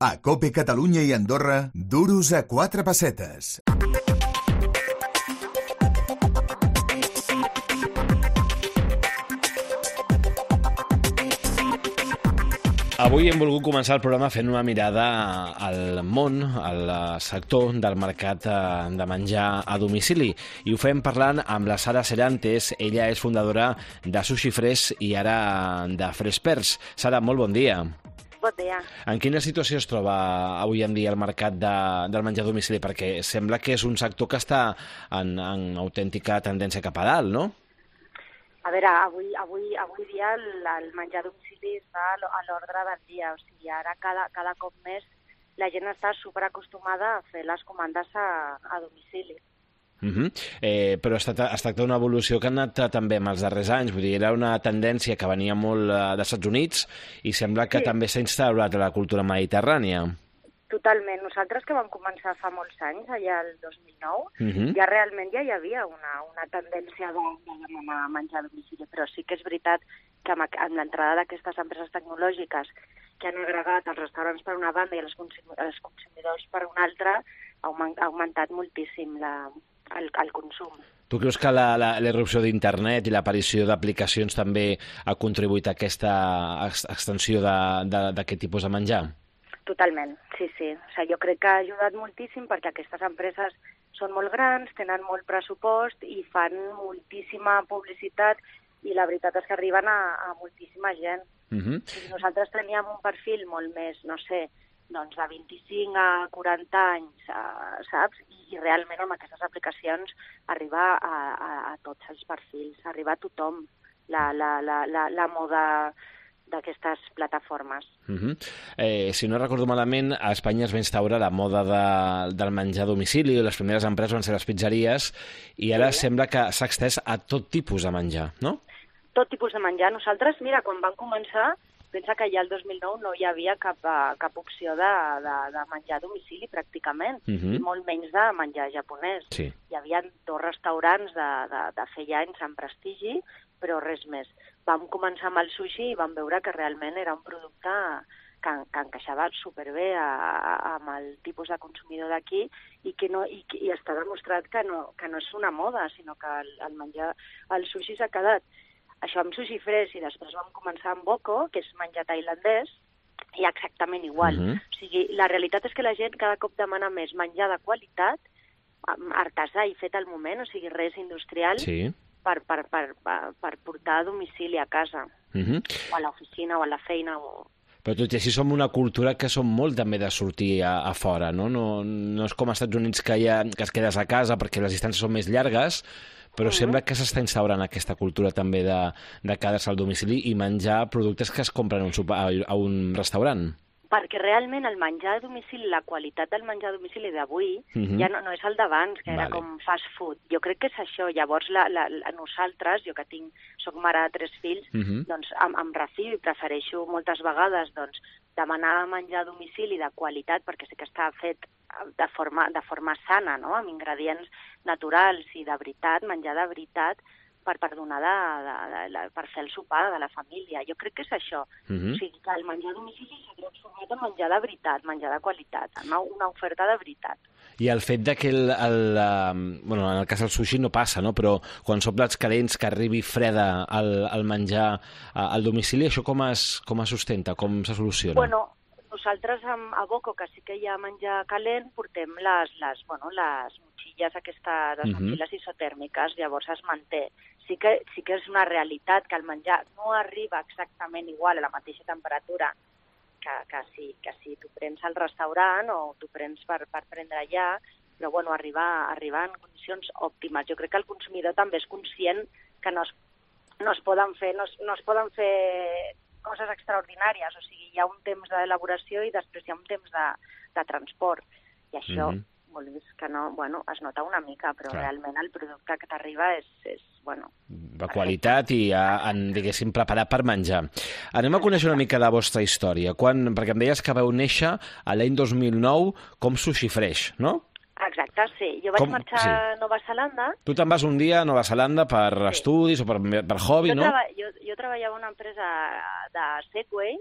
A COPE Catalunya i Andorra, duros a 4 pessetes. Avui hem volgut començar el programa fent una mirada al món, al sector del mercat de menjar a domicili. I ho fem parlant amb la Sara Serantes. Ella és fundadora de Sushi Fresh i ara de Freshpers. Sara, molt bon dia. Bon dia. En quina situació es troba avui en dia el mercat del menjar a domicili? Perquè sembla que és un sector que està en autèntica tendència cap a dalt, no? A veure, avui dia el menjar a domicili està a l'ordre del dia. O sigui, ara cada cop més la gent està superacostumada a fer les comandes a domicili. Però es tracta d'una evolució que ha anat també en els darrers anys. Vull dir, era una tendència que venia molt dels Estats Units i sembla que també s'ha instaurat a la cultura mediterrània. Totalment. Nosaltres que vam començar fa molts anys, allà el 2009, ja realment ja hi havia una tendència de demanar menjar a domicili, però sí que és veritat que amb l'entrada d'aquestes empreses tecnològiques que han agregat els restaurants per una banda i els consumidors per una altra, ha augmentat moltíssim el consum. Tu creus que la irrupció d'internet i l'aparició d'aplicacions també ha contribuït a aquesta extensió d'aquest tipus de menjar? Totalment, sí. O sigui, jo crec que ha ajudat moltíssim perquè aquestes empreses són molt grans, tenen molt pressupost i fan moltíssima publicitat i la veritat és que arriben a moltíssima gent. Nosaltres teníem un perfil molt més, no sé, doncs de 25 a 40 anys, saps? I realment amb aquestes aplicacions arriba a tots els perfils, arriba a tothom la moda d'aquestes plataformes. Si no recordo malament, a Espanya es va instaurar la moda del menjar a domicili, les primeres empreses van ser les pizzeries, i ara sembla que s'ha extès a tot tipus de menjar, no? Tot tipus de menjar. Nosaltres, mira, quan vam començar, pensa que ja el 2009 no hi havia cap opció de menjar a domicili, pràcticament, i molt menys de menjar japonès. Sí. Hi havia 2 restaurants de feia anys amb prestigi, però res més. Vam començar amb el sushi i vam veure que realment era un producte que encaixava superbé amb el tipus de consumidor d'aquí i està demostrat que no és una moda, sinó que el sushi s'ha quedat. Això amb Sushi Fresh i després vam començar amb Boko, que és menjar tailandès, i exactament igual. O sigui, la realitat és que la gent cada cop demana més menjar de qualitat, artesà i fet al moment, o sigui, res industrial, sí, per portar a domicili a casa, o a l'oficina, o a la feina. Però tot i així som una cultura que som molt també de sortir a fora, no? No és com als Estats Units que es quedes a casa perquè les distàncies són més llargues, però sembla que s'està instaurant aquesta cultura també de quedar-se al domicili i menjar productes que es compren a un restaurant. Perquè realment el menjar a domicili, la qualitat del menjar a domicili d'avui ja no és el d'abans, que era com fast food. Jo crec que és això. Llavors, nosaltres, jo que soc mare de 3 fills, doncs em refio i prefereixo moltes vegades demanar menjar a domicili de qualitat, perquè sé que està fet de forma sana, no? Amb ingredients naturals i de veritat, menjar de veritat, per donar per fer el sopar de la família. Jo crec que és això. O sigui, que el menjar a domicili s'ha transformat en menjar de veritat, menjar de qualitat, una oferta de veritat. I el fet que en el cas del sushi no passa, no? Però quan són plats calents que arribi freda el menjar al domicili, això com es sustenta, com se soluciona? Bueno, nosaltres a Boko, que sí que hi ha menjar calent, portem les motxilles aquestes, les motxilles isotèrmiques, llavors es manté. Sí que és una realitat que el menjar no arriba exactament igual a la mateixa temperatura que si tu prens al restaurant o tu prens per prendre allà, però bueno, arriba en condicions òptimes. Jo crec que el consumidor també és conscient que no es poden fer coses extraordinàries, o sigui, hi ha un temps d'elaboració i després hi ha un temps de transport. I això, que no, es nota una mica, però realment el producte que t'arriba és de qualitat i diguéssim, preparat per menjar. Anem a conèixer una mica la vostra història, perquè em deies que vau néixer a l'any 2009 com Sushi Fresh, no? Exacte, sí. Jo vaig marxar a Nova Zelanda. Tu te'n vas un dia a Nova Zelanda per estudis o per hobby, no? Jo treballava a una empresa de Segway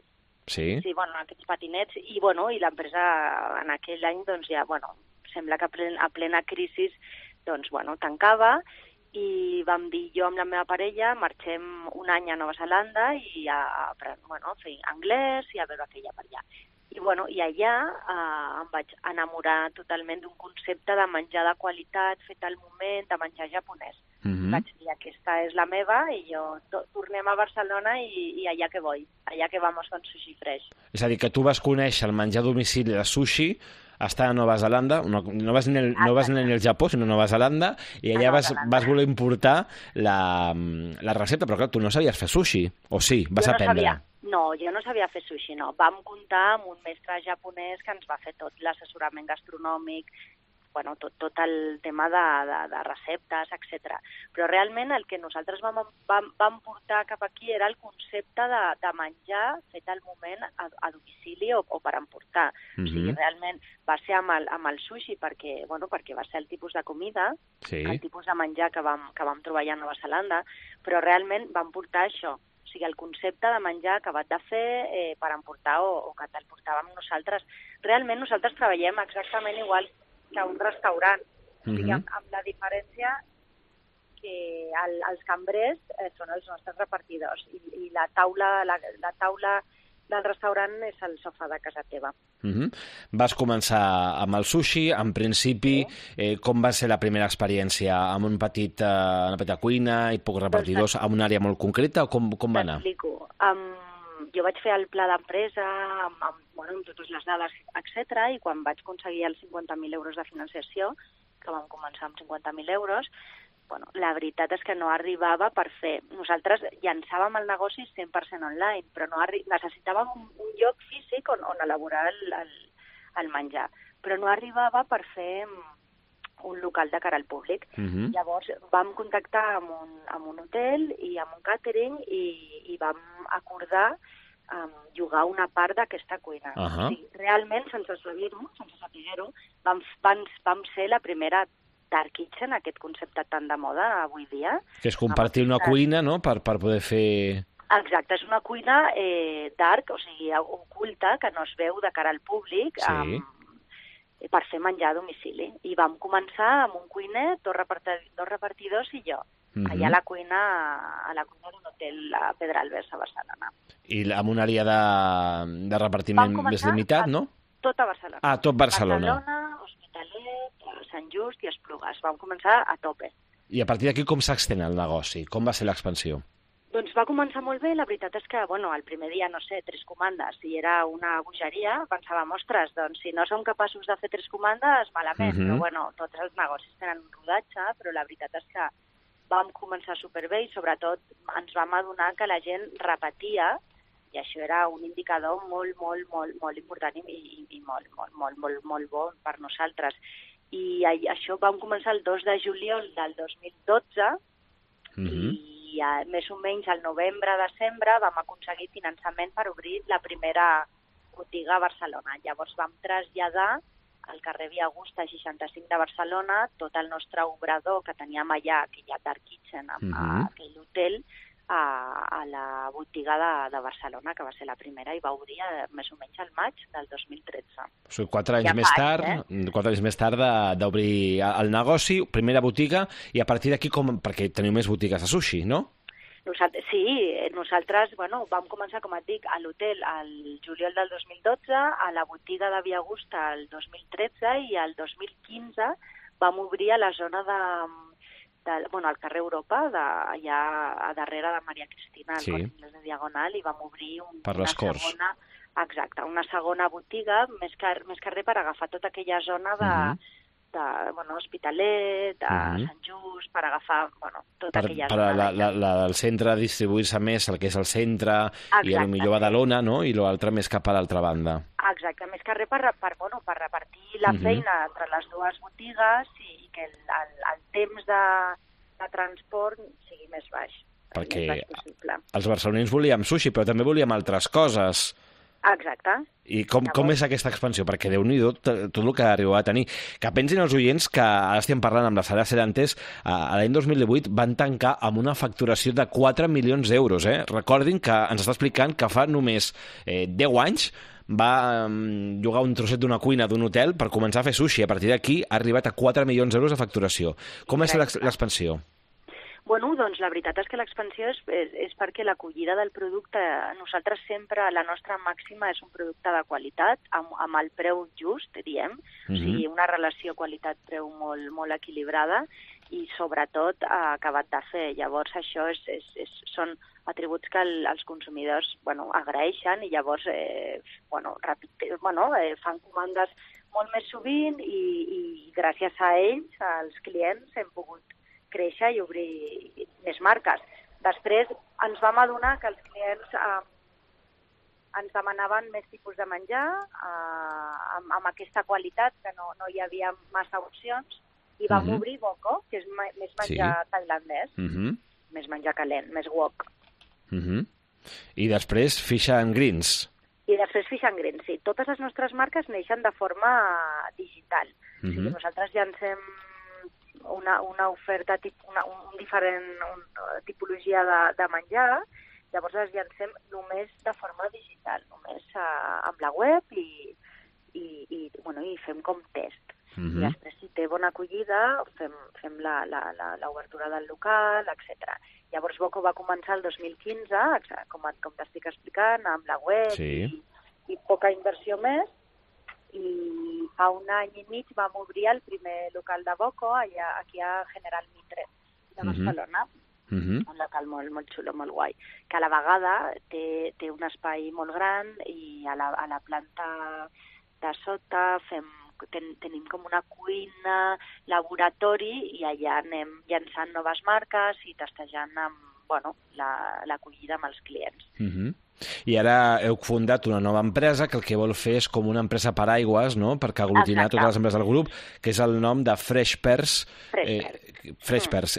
Sí, bueno, aquests patinets, i l'empresa en aquell any, doncs ja, sembla que a plena crisi, doncs, tancava, i vam dir, jo amb la meva parella marxem un any a Nova Zelanda i a fer anglès i a veure què hi ha per allà. I allà em vaig enamorar totalment d'un concepte de menjar de qualitat, fet al moment, de menjar japonès. Vaig dir, aquesta és la meva, i jo tornem a Barcelona i allà que voy, allà que vamos con sushi fresh. És a dir, que tu vas conèixer el menjar a domicili de sushi estar a Nova Zelanda, no vas anar al Japó, sinó a Nova Zelanda, i allà vas voler importar la recepta, però clar, tu no sabies fer sushi, o sí? Vas aprendre? No, jo no sabia fer sushi, no. Vam comptar amb un mestre japonès que ens va fer tot l'assessorament gastronòmic, tot el tema de receptes, etc. Però realment el que nosaltres vam portar cap aquí era el concepte de menjar fet al moment a domicili o per emportar. O sigui, realment va ser amb el sushi perquè va ser el tipus de comida, el tipus de menjar que vam trobar allà a Nova Zelanda, però realment vam portar això. O sigui, el concepte de menjar acabat de fer per emportar o que te'l portàvem nosaltres. Realment nosaltres treballem exactament igual que un restaurant, o sigui, amb la diferència que els cambrers són els nostres repartidors i la taula del restaurant és el sofà de casa teva. Vas començar amb el sushi, en principi, com va ser la primera experiència? Amb una petita cuina i pocs repartidors, en una àrea molt concreta, o com va anar? T'explico. Jo vaig fer el pla d'empresa amb totes les dades, etc. I quan vaig aconseguir els 50.000 euros de financiació, que vam començar amb 50.000 euros, la veritat és que no arribava per fer. Nosaltres llançàvem el negoci 100% online, però necessitàvem un lloc físic on elaborar el menjar, però no arribava per fer un local de cara al públic. Llavors vam contactar amb un hotel i amb un càtering i vam acordar llogar una part d'aquesta cuina. O sigui, realment, sense saber-ho, vam ser la primera dark kitchen, aquest concepte tan de moda avui dia. Que és compartir una cuina, no?, per poder fer... Exacte, és una cuina dark, o sigui, oculta, que no es veu de cara al públic, per fer menjar a domicili. I vam començar amb un cuiner, dos repartidors i jo, allà a la cuina d'un hotel a Pedralbes, a Barcelona. I amb una àrea de repartiment més limitat, no? Tot a Barcelona. Ah, tot Barcelona. Barcelona, Hospitalet, Sant Just i Esplugues. Vam començar a tope. I a partir d'aquí com s'extén el negoci? Com va ser l'expansió? Doncs va començar molt bé, la veritat és que, el primer dia, 3 comandes, i era una bogeria, pensàvem, ostres, doncs si no som capaços de fer 3 comandes, malament, però tots els negocis tenen un rodatge, però la veritat és que vam començar superbé i sobretot ens vam adonar que la gent repetia, i això era un indicador molt, molt, molt, molt important i molt bo per nosaltres. I això vam començar el 2 de juliol del 2012 i més o menys al novembre-desembre vam aconseguir finançament per obrir la primera botiga a Barcelona. Llavors vam traslladar al carrer Via Augusta 65 de Barcelona tot el nostre obrador que teníem allà, que hi ha Dark Kitchen, a aquell hotel, a la botiga de Barcelona, que va ser la primera, i va obrir més o menys al maig del 2013. O sigui, 4 anys més tard d'obrir el negoci, primera botiga, i a partir d'aquí, perquè teniu més botigues de sushi, no? Nosaltres vam començar, com et dic, a l'hotel al juliol del 2012, a la botiga de Via Augusta el 2013, i el 2015 vam obrir a la zona al carrer Europa, allà a darrere de Maria Cristina, al Corte Inglés de Diagonal, i vam obrir una segona botiga, més carrer per agafar tota aquella zona Hospitalet, Sant Just, per agafar tota aquella zona. El centre distribuir-se més el que és el centre, i potser Badalona, no? I l'altre més cap a l'altra banda. Exacte, més carrer per repartir la feina entre les dues botigues i que el temps de transport sigui més baix. Perquè els barcelonins volíem sushi, però també volíem altres coses. Exacte. I com és aquesta expansió? Perquè Déu-n'hi-do tot el que ha arribat a tenir. Que pensin els oients que ara estem parlant amb la Sara Serantes, l'any 2018 van tancar amb una facturació de 4 milions d'euros. Recordin que ens està explicant que fa només 10 anys va llogar un trosset d'una cuina d'un hotel per començar a fer sushi. A partir d'aquí ha arribat a 4 milions d'euros de facturació. Com és l'expansió? Bueno, doncs la veritat és que l'expansió és perquè l'acollida del producte, nosaltres sempre, la nostra màxima és un producte de qualitat, amb el preu just, diem, o sigui, una relació qualitat-preu molt equilibrada i sobretot acabat de fer. Llavors això són atributs que els consumidors agraeixen i llavors fan comandes molt més sovint i gràcies a ells, als clients, hem pogut créixer i obrir més marques. Després ens vam adonar que els clients ens demanaven més tipus de menjar amb aquesta qualitat, que no hi havia massa opcions, i vam obrir Boko, que és més menjar tailandès, més menjar calent, més wok. I després Fish and Greens. I després Fish and Greens, sí. Totes les nostres marques neixen de forma digital. O sigui, nosaltres llancem una oferta, una tipologia de menjar, llavors les llancem només de forma digital, només amb la web i fem com test. I després, si té bona acollida, fem l'obertura del local, etc. Llavors, Boko va començar el 2015, com t'estic explicant, amb la web i poca inversió més, i fa un any i mig vam obrir el primer local de Boko aquí a General Mitre de Barcelona, un local molt xulo, molt guai, que a la vegada té un espai molt gran i a la planta de sota tenim com una cuina, laboratori, i allà anem llançant noves marques i testejant l'acollida amb els clients. I ara heu fundat una nova empresa que el que vol fer és com una empresa paraigües, no?, perquè aglutinar totes les empreses del grup, que és el nom de Freshpers. Freshpers.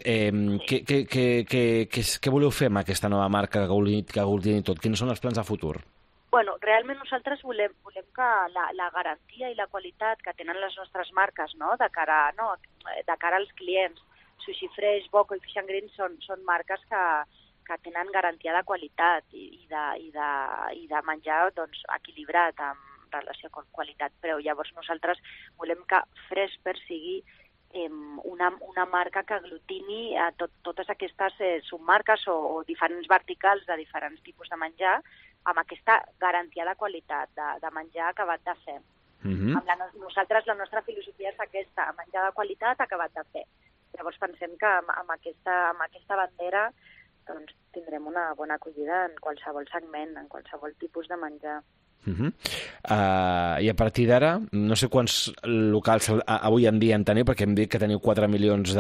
Què voleu fer amb aquesta nova marca que aglutini tot? Quins són els plans de futur? Bueno, realment nosaltres volem que la garantia i la qualitat que tenen les nostres marques, no?, de cara als clients, Sushi Fresh, Boko i Fish and Greens són marques que tenen garantia de qualitat i de menjar equilibrat en relació amb qualitat-preu. Llavors nosaltres volem que Freshpers sigui una marca que aglutini totes aquestes submarques o diferents verticals de diferents tipus de menjar amb aquesta garantia de qualitat, de menjar acabat de fer. Nosaltres la nostra filosofia és aquesta, menjar de qualitat acabat de fer. Llavors pensem que amb aquesta bandera tindrem una bona acollida en qualsevol segment, en qualsevol tipus de menjar. I a partir d'ara, no sé quants locals avui en dia en teniu, perquè hem dit que teniu 4 milions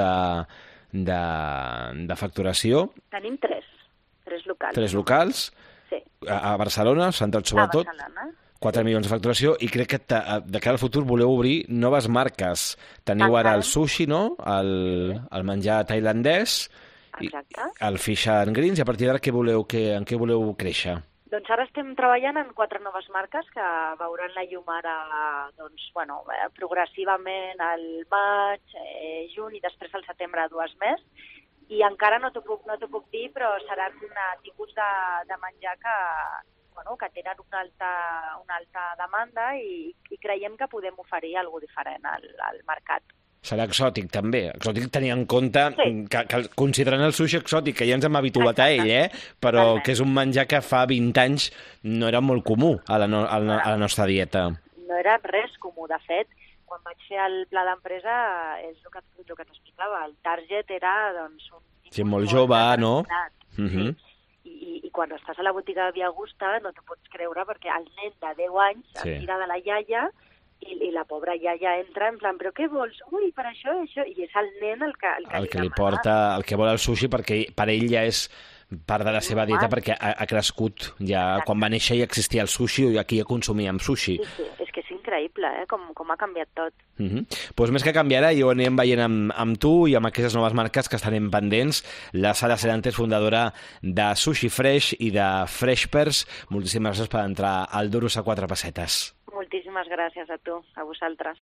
de facturació. Tenim 3 locals. 3 locals? Sí. A Barcelona, centrat sobretot. A Barcelona. 4 milions de facturació, i crec que de cara al futur voleu obrir noves marques. Teniu ara el sushi, no?, el menjar tailandès, el Fish and Greens, i a partir d'ara en què voleu créixer? Doncs ara estem treballant en 4 noves marques que veuran la llum ara, progressivament al maig, juny i després al setembre 2 més. I encara no t'ho puc dir, però seran tipus de menjar que tenen una alta demanda i creiem que podem oferir alguna cosa diferent al mercat. Serà exòtic, també. Exòtic tenint en compte que considerant el sushi exòtic, que ja ens hem habituat a ell, però que és un menjar que fa 20 anys no era molt comú a la nostra dieta. No era res comú. De fet, quan vaig fer el pla d'empresa, és el que t'explicava. El target era Sí, molt jove, no? I quan estàs a la botiga de Via Augusta no t'ho pots creure perquè el nen de 10 anys es tira de la iaia i la pobra iaia entra en plan, però què vols? Ui, per això, i és el nen el que li porta, el que vol el sushi, perquè per ell ja és part de la seva dieta, perquè ha crescut ja, quan va néixer ja existia el sushi i aquí ja consumíem sushi. Sí, és que és increïble. increïble, com ha canviat tot. Doncs més que canviarà, i ho anirem veient amb tu i amb aquestes noves marques que estarem pendents. La Sara Serantes, fundadora de Sushi Fresh i de Freshpers. Moltíssimes gràcies per entrar al Duros a 4 pessetes. Moltíssimes gràcies a tu, a vosaltres.